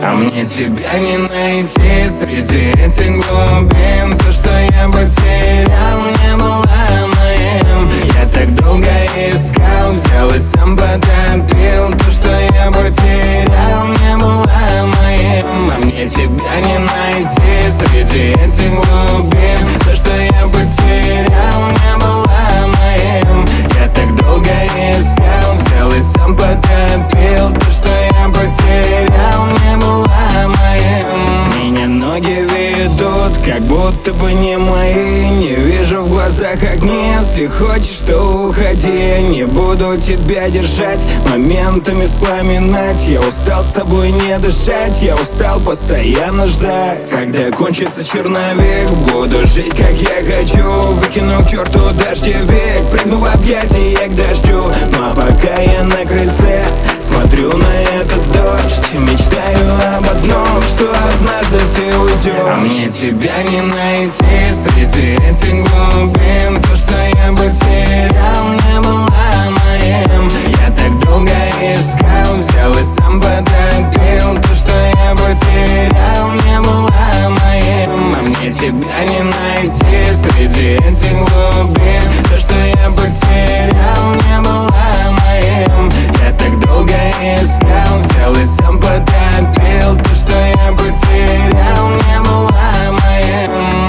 А мне тебя не найти среди этих глубин. То, что я потерял, не было моим. Я так долго искал, взял и сам потопил. То, что я потерял, не было моим. А мне тебя не найти среди этих глубин. То, что я потерял, не было моим. Я так долго искал, взял и сам потопил. То, что я потерял, не было моим. Меня ноги ведут, как будто бы не мои. Не вижу в глазах огни. Если хочешь, то уходи. Не буду тебя держать, моментами вспоминать. Я устал с тобой не дышать. Я устал постоянно ждать, когда кончится черновик. Буду жить, как я хочу. Выкину к черту дождевик. Прыгну в объятия к дождю. Но пока я на крыльце смотрю на этот дождь, мечтаю об одном, что однажды ты уйдешь. А мне тебя не найти среди этих глубин. То, что я потерял, не было моим. Я так долго искал, взял и сам потопил. То, что я потерял, не было моим. А мне тебя не найти среди этих глубин. То, что я потерял, не было моим. Я так долго искал, взял и сам потопил. То, что я потерял, не было моим.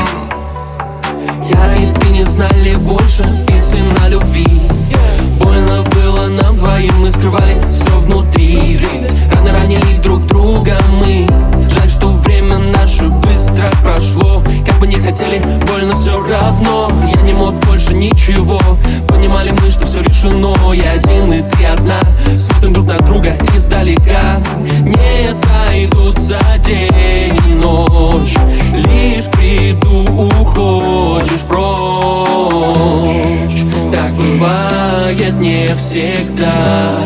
Я и ты не знали больше песен о любви. Больно было нам двоим, мы скрывали все внутри. Ведь рано ранили друг друга мы. Жаль, что время наше быстро прошло. Как бы не хотели, больно все равно. Я не мог больше ничего. Понимали мы, что все решено. Я один и ты одна. Смотрим друг на друга издалека. Не сойдутся день и ночь. Лишь приду, уходишь прочь. Так бывает не всегда.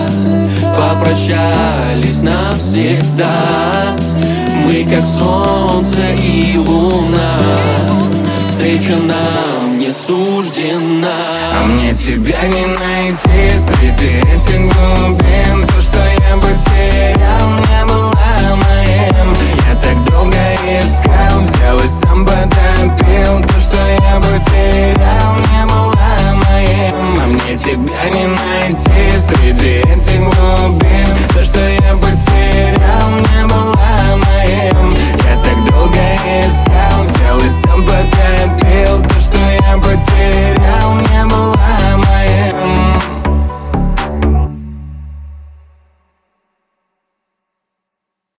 Попрощались навсегда. Мы как солнце и луна. Встреча нам не суждена. А мне тебя не найти среди этих глубин. То, что я потерял,